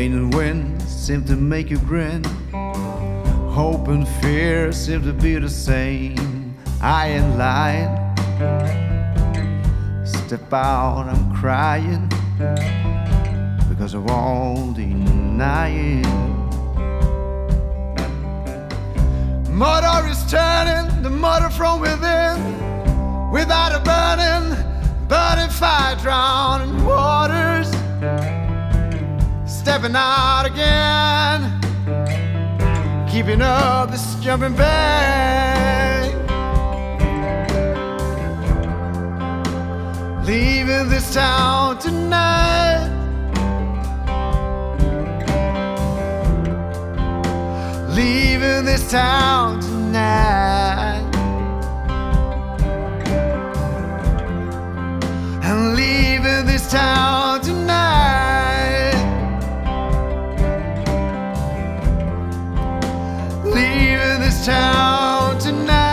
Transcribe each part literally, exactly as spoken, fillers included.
Rain and wind seem to make you grin. Hope and fear seem to be the same. I ain't lying. Step out, I'm crying because of all denying. Mother is turning, the mother from within, without a burning, burning fire, drowning waters. Stepping out again, keeping up this jumping back. Leaving this town tonight. Leaving this town tonight. And leaving this town tonight. Leaving this town tonight.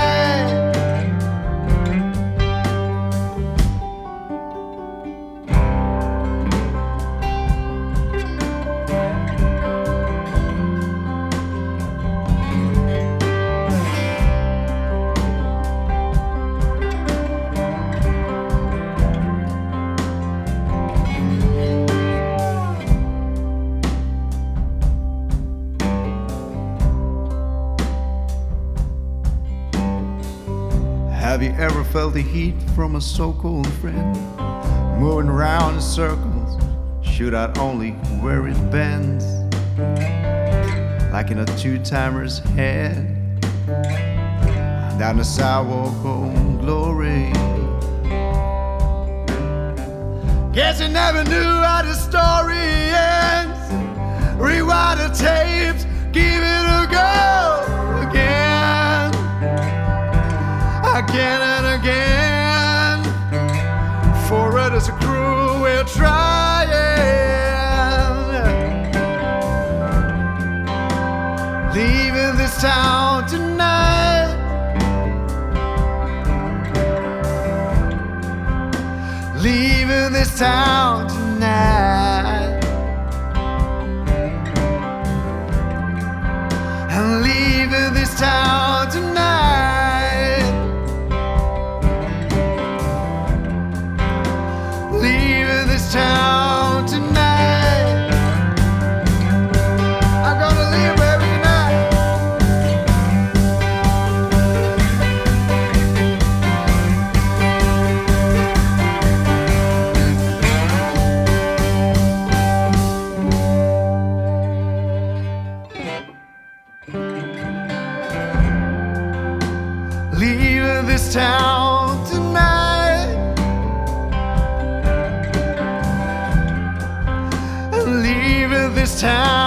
Have you ever felt the heat from a so-called friend? Moving around in circles, shoot out only where it bends. Like in a two-timer's head, down the sidewalk of glory. Guess you never knew how the story ends. Rewind the tapes, give it a go again. Again and again, for it is a crew we're trying. Leaving this town tonight. Leaving this town tonight. And leaving this town tonight. Leaving this town tonight. I'm gonna leave every night. Leaving this town tonight. Leaving this town.